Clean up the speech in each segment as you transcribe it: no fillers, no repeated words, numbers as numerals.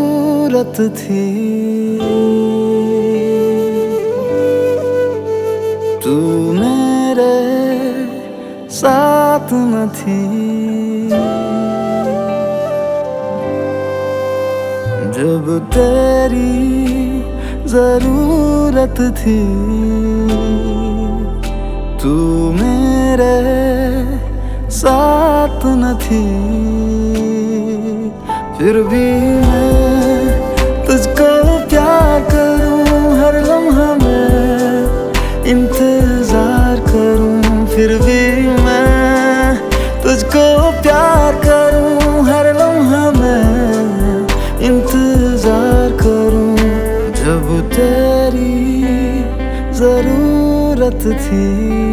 जरूरत थी। तू मेरे साथ न थी, जब तेरी जरूरत थी। तू मेरे साथ न थी, फिर भी मैं तुझको प्यार करूं, हर लम्हा मैं इंतजार करूं। फिर भी मैं तुझको प्यार करूं, हर लम्हा मैं इंतजार करूं, जब तेरी जरूरत थी।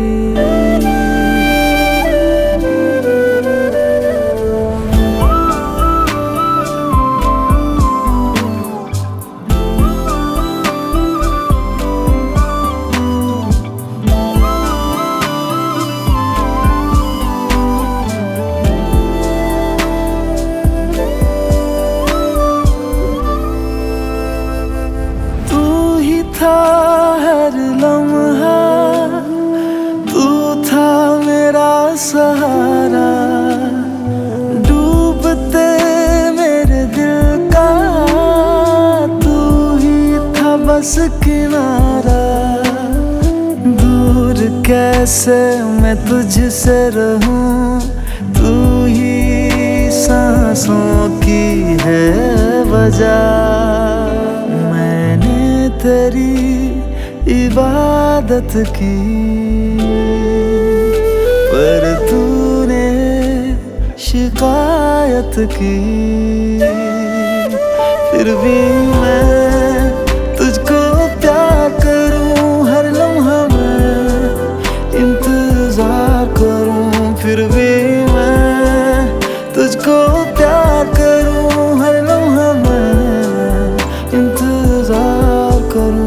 था हर लम्हा, तू था मेरा सहारा, डूबते मेरे दिल का तू ही था बस किनारा। दूर कैसे मैं तुझसे रहूं, तू ही सांसों की है वजह। तेरी इबादत की, पर तूने शिकायत की। फिर भी मैं तुझको प्यार करूं, हर लम्हा मैं इंतजार करूं। फिर भी मैं तुझको प्यार करूं, हर लम्हा मैं इंतजार करूं।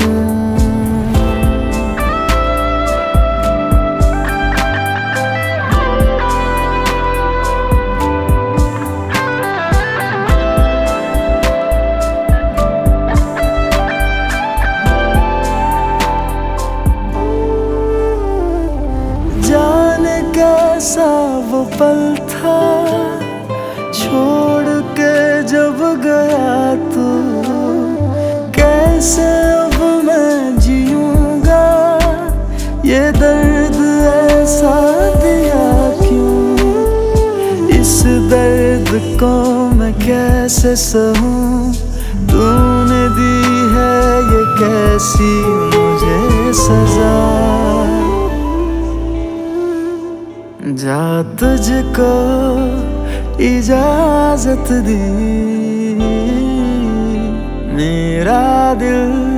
जाने कैसा वो पल था, छोड़ के जब गया तू, कैसे अब मैं जीऊंगा, ये दर्द ऐसा दिया क्यों। इस दर्द को मैं कैसे सहूं, तूने दी है ये कैसी मुझे सजा। जा तुझको इजाजत दी, मेरा दिल